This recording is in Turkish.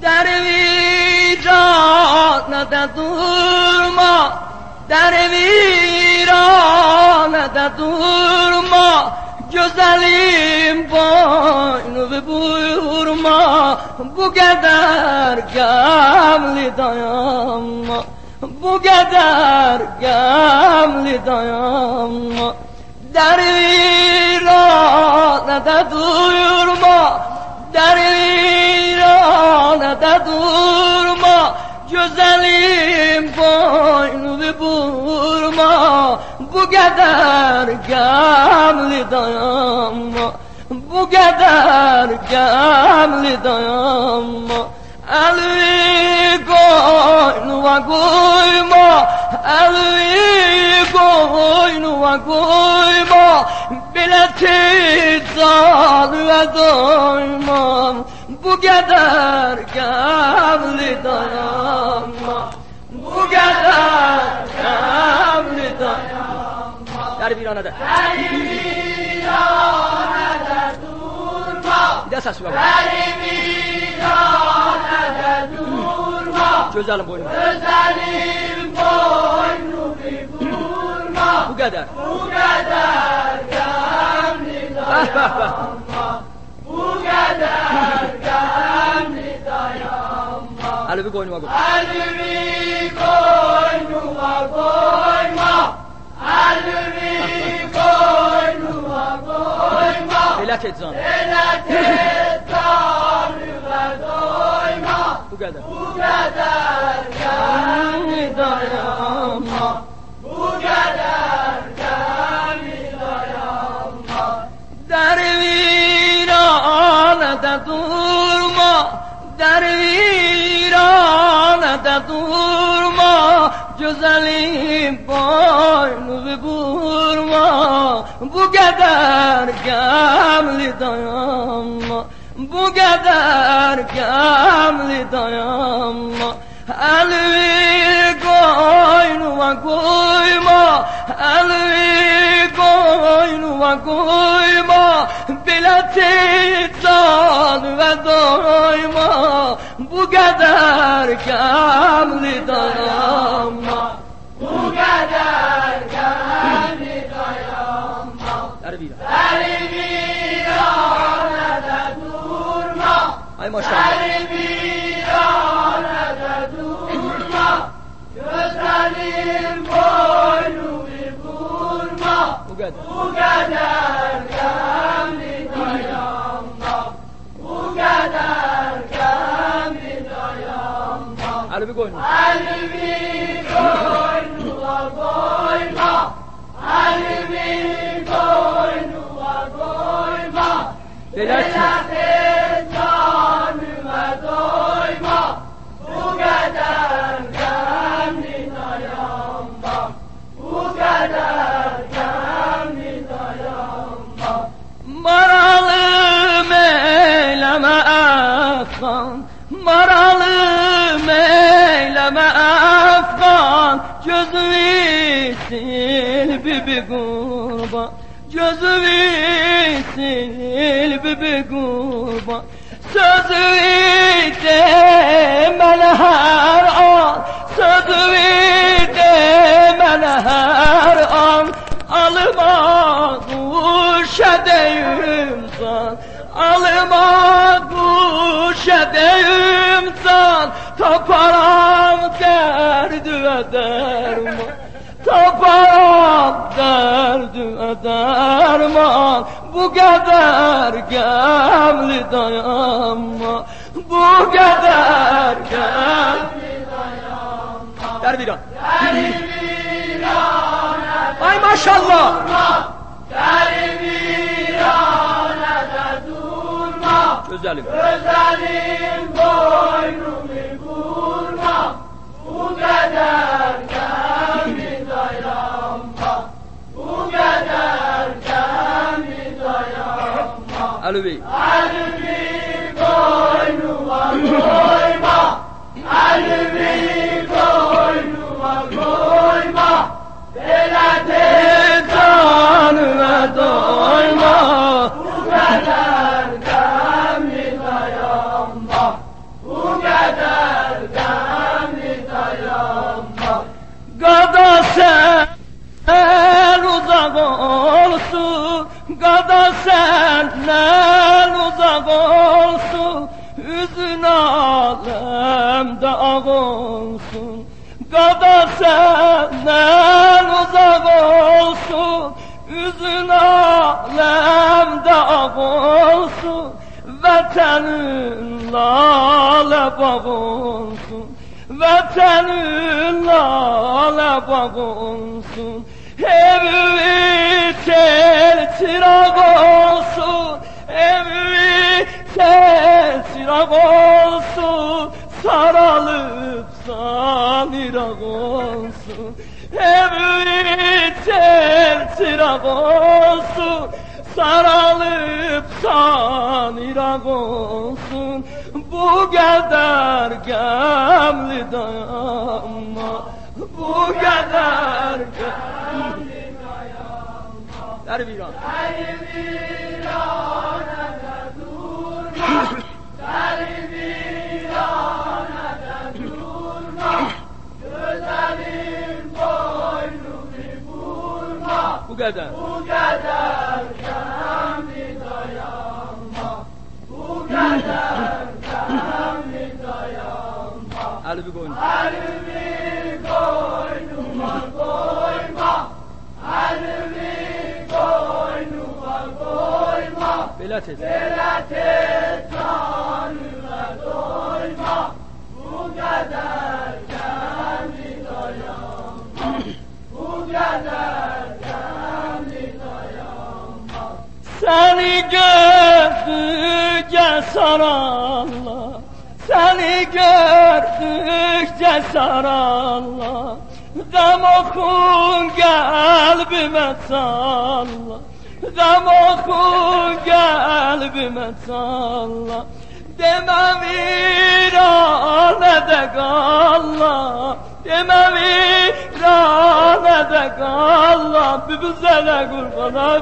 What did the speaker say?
در ویرانت durma, در ویرانت durma, güzelim boynu vurma, bu kadar gamli dayanma, bu kadar gamli dayanma. در ویرانت durma, در ویرانت durma, güzelim boynu vurma, bu kadar gamli dayanma, bu kadar gamli dayanma. Elvi koynuma koyma, elvi koynuma koyma, bileti zalıya doymam, bu kadar gamli dayanma, bu kadar gamli dayanma. Der viranede, der viranede durma, bir de ses var. Der viranede durma, güzelim boynu, güzelim boynu vurma, bu kadar, bu kadar gamli dayanma, bu kadar gamli dayanma. Elvi koynuma koyma, elvi koynuma koyma, elvi koynuma koyma, belat et zanı, belat et zanıma doyma, bu kadar, bu kadar gamli dayanma, bu kadar gamli dayanma. Der viranede durma, der viranede durma, güzelim boynu vurma, bu kadar gamli dayanma, bu kadar gamli dayanma. Elvi koynuma koyma, elvi koynuma koyma, bileti zalıya doyma, bu kadar gamli dayanma, bu kadar gamli dayanma. Der viranede durma, ay maşallah, der viranede durma, güzelim boynu vurma, bu kadar, bu kadar gamli dayanma, bu kadar gamli dayanma. Elvi koynu, elvi koynuma koyma, elvi koynuma koyma, belat et canıma doyma, bu kadar gamli dayanma, bu kadar gamli dayanma. Maralım eyleme afgan, maralım eyleme afgan, gözümü sil bibi kurban, gözümü sil bibi kurban. Sözü demene her an, sözü demene her an, alıma kuş edeyim san, alıma kuş edeyim san, taparam derdüme derman, taparam derdüme derman, bu kadar gamli dayanma, bu kadar gamli dayanma. Der viran, der viranede, ay maşallah, der viranede durma, güzelim, güzelim boynu vurma, bu kadar gamli dayanma, bu kadar gamli dayanma. Elvi, elvi koynuma koyma, elvi koynuma koyma, belat et canıma doyma, bu kadar gamli dayanma, bu bu kadar gamli dayanma. Qada sen uzak olsun, qada senden uzak olsun, üzün alemde ağ olsun. Qada senden uzak olsun, üzün alemde ağ olsun. Vətənin lalə bağ olsun, vətənin lalə bağ olsun. Evi tel çıraq olsun, evi tel çıraq olsun, saralıbsan iraq olsun. Evi tel çıraq olsun, saralıbsan iraq olsun. Bu qədər qəmli dayanma, bu qədər qəmli dayanma. Dəri viran, dəri viranədə durma, dəri viranədə durma, gözəlin boynunu vurma. Bu qədər, bu qədər qəmli dayanma, bu qədər qəmli dayanma. Əlbi qoyun, əlbi qoynuma qoyma, əlbi qoynuma qoyma. Belə tez, belə tez canına doyma, bu qədər qəmli dayanma, bu qədər qəmli dayanma. Səni gördükcə sararlar, səni gördükcə sararlar. Qəm oxun qəlbimə çallar, qəm oxun qəlbimə çallar. Deməm İranədə qallar, deməm İranədə qallar. Bübüzələ qurbanam.